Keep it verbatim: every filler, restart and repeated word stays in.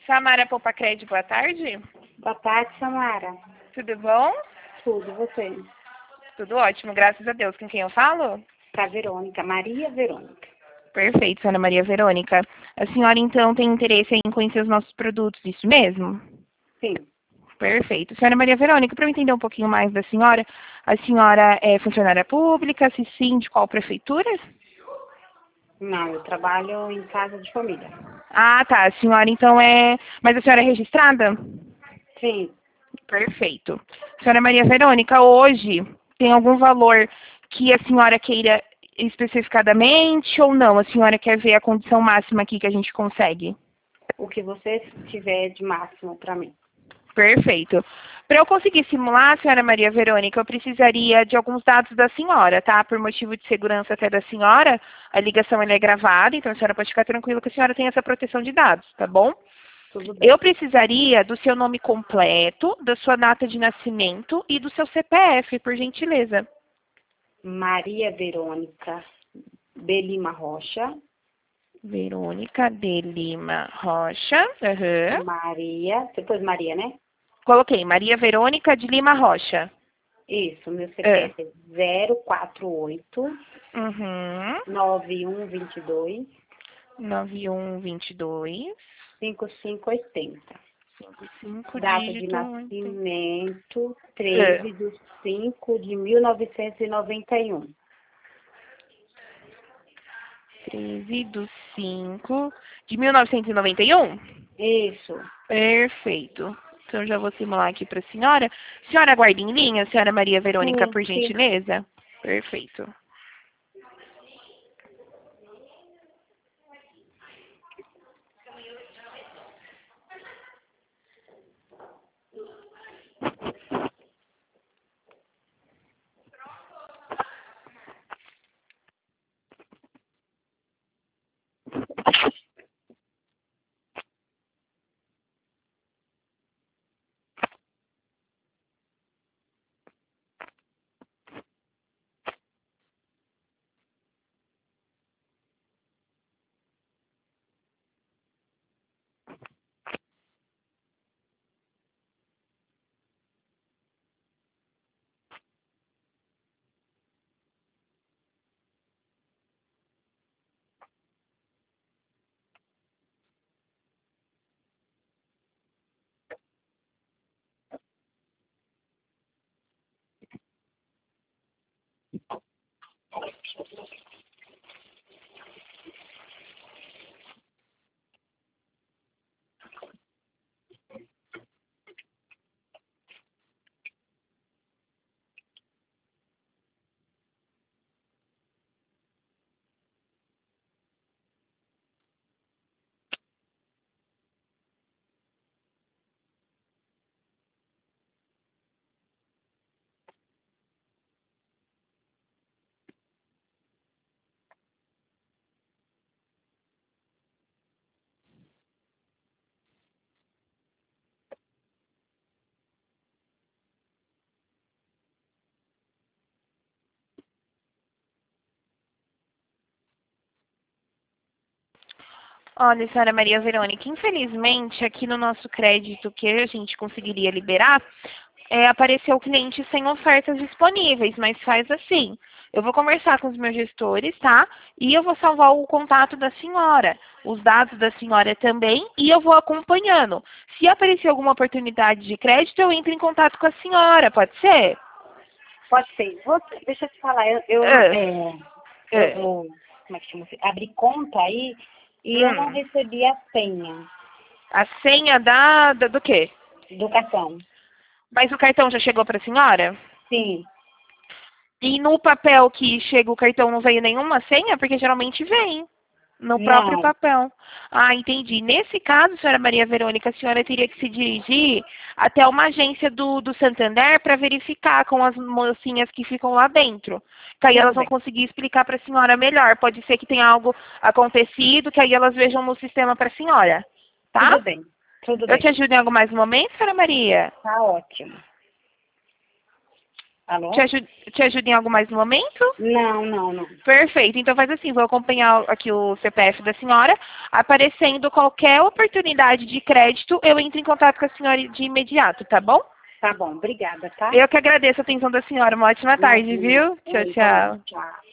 Samara Popacred, boa tarde. Boa tarde, Samara. Tudo bom? Tudo, você? Tudo ótimo, graças a Deus. Com quem eu falo? Pra Verônica, Maria Verônica. Perfeito, senhora Maria Verônica. A senhora, então, tem interesse em conhecer os nossos produtos, isso mesmo? Sim. Perfeito. Senhora Maria Verônica, para eu entender um pouquinho mais da senhora, a senhora é funcionária pública, se sim, de qual prefeitura? Não, eu trabalho em casa de família. Ah, tá. A senhora, então, é... Mas a senhora é registrada? Sim. Perfeito. Senhora Maria Verônica, hoje tem algum valor que a senhora queira especificadamente ou não? A senhora quer ver a condição máxima aqui que a gente consegue? O que você tiver de máximo para mim. Perfeito. Para eu conseguir simular, senhora Maria Verônica, eu precisaria de alguns dados da senhora, tá? Por motivo de segurança até da senhora, a ligação ela é gravada, então a senhora pode ficar tranquila que a senhora tem essa proteção de dados, tá bom? Tudo bem. Eu precisaria do seu nome completo, da sua data de nascimento e do seu C P F, por gentileza. Maria Verônica de Lima Rocha. Verônica de Lima Rocha. Uhum. Maria, depois Maria, né? Coloquei, Maria Verônica de Lima Rocha. Isso, meu C P F é zero quatro oito Uhum. nove um dois dois nove um dois dois. cinco cinco oito zero. cinco cinco Data de dígito oito. nascimento, É. treze de cinco de mil novecentos e noventa e um. treze do cinco de mil novecentos e noventa e um? Isso. Perfeito. Então, já vou simular aqui para a senhora. Senhora, aguarde em linha, senhora Maria Verônica, Sim, por sim. gentileza. Perfeito. Olha, senhora Maria Verônica, infelizmente, aqui no nosso crédito que a gente conseguiria liberar, é, apareceu o cliente sem ofertas disponíveis, mas faz assim. Eu vou conversar com os meus gestores, tá? E eu vou salvar o contato da senhora, os dados da senhora também, e eu vou acompanhando. Se aparecer alguma oportunidade de crédito, eu entro em contato com a senhora, pode ser? Pode ser. Você, deixa eu te falar, eu, eu, É, é, eu é. vou, como é que chama? Abri conta aí e eu não Hum. recebi a senha A senha da, da- do quê? do cartão. Mas o cartão já chegou para a senhora? Sim. E no papel que chega o cartão não veio nenhuma senha? Porque geralmente vem no próprio Não. papel. Ah, entendi. Nesse caso, senhora Maria Verônica, a senhora teria que se dirigir até uma agência do, do Santander para verificar com as mocinhas que ficam lá dentro. Que aí Tudo elas vão bem. conseguir explicar para a senhora melhor. Pode ser que tenha algo acontecido, que aí elas vejam no sistema para a senhora. Tá? Tudo bem. Tudo Eu te bem. ajudo em algo mais no momento, senhora Maria? Tá ótimo. Alô? Te ajuda, te ajuda em algo mais no momento? Não, não, não. Perfeito. Então faz assim, vou acompanhar aqui o C P F da senhora. Aparecendo qualquer oportunidade de crédito, eu entro em contato com a senhora de imediato, tá bom? Tá bom, obrigada, tá? Eu que agradeço a atenção da senhora. Uma ótima tarde, Imagina. viu? Tchau, Então, tchau. tchau.